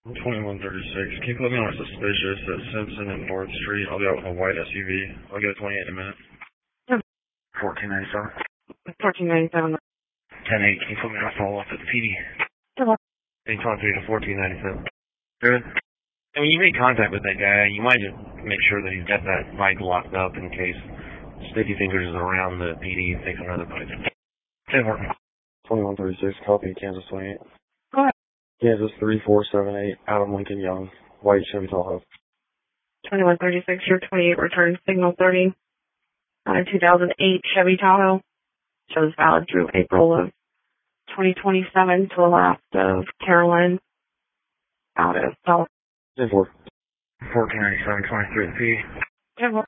2136. Can you put me on suspicious at Simpson and North Street? I'll be out with a white SUV. I'll get a 28 in a minute. Yep. 1497. 1497. 10-8. Can you put me on follow up at the PD? Yep. 823 to 1497. Good. And when you make contact with that guy, you might just make sure that he's got that bike locked up in case Sticky Fingers is around the PD and takes another bike. 2136. Copy. Kansas 28. Go ahead. Kansas 3478. Adam Lincoln Young. White Chevy Tahoe. 2136, your 28, return signal 30. 2008 Chevy Tahoe. Shows valid through April of 2027 to the last of Carolyn out of South. 1497, 23 P.